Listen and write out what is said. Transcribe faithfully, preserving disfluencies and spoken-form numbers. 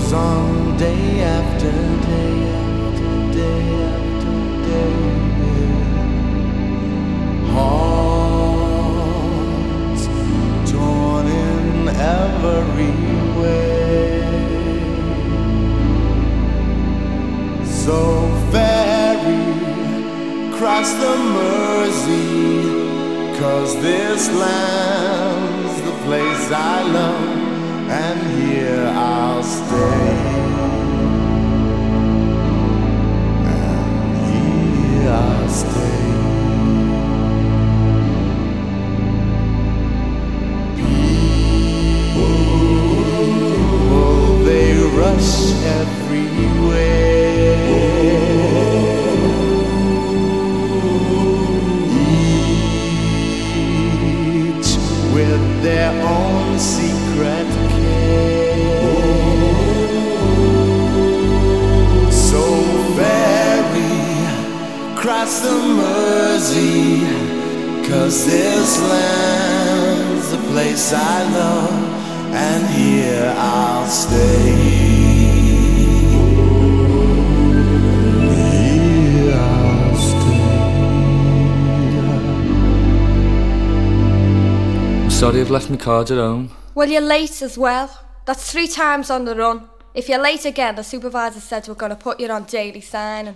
goes on day after day after day after day. Hearts torn in every way. So ferry, cross the Mersey, 'cause this land's the place I love, and here I'll stay. And here I'll stay. People, they rush everywhere, each with their own secret care. So ferry, cross the Mersey, 'cause this land's the place I love, and here I'll stay. Here I'll stay. I'm sorry I've left my card at home. Well, you're late as well. That's three times on the run. If you're late again, the supervisor said we're going to put you on daily signing.